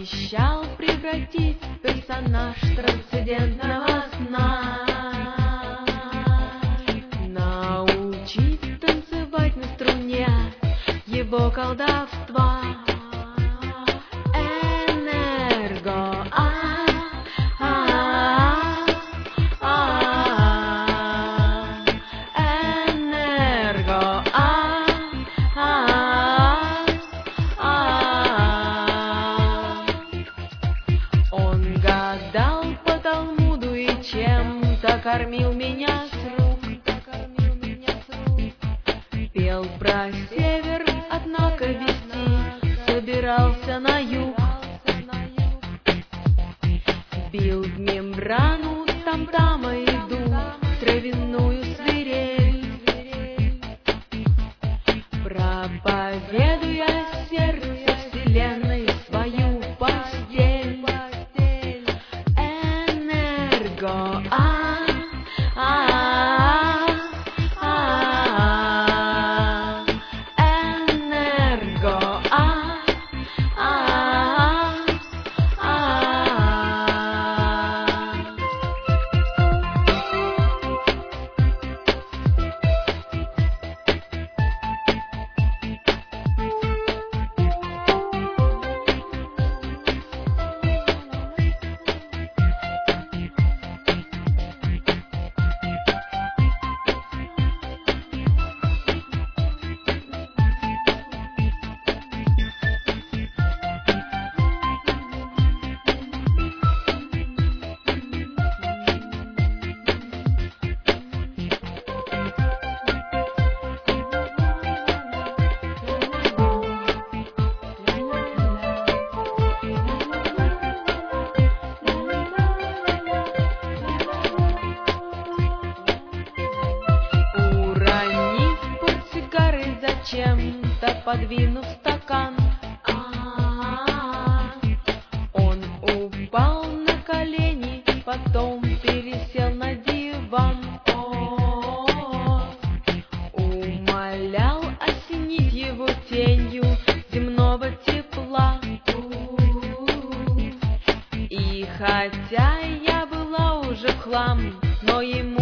Обещал превратить в персонаж трансцендентного сна, научить танцевать на струне его колдовства. Энерго, энерго, Он гадал по Талмуду и чем-то кормил меня с рук. Пел про север, однако вести собирался на юг. Бил в мембрану там-тама и дул травяную свирель, проповедуя сердце вселенной свою постель. Энерго, энерго, чем-то подвинув стакан, он упал на колени, потом пересел на диван. Умолял осенить его тенью земного тепла. И хотя я была уже в хлам, но ему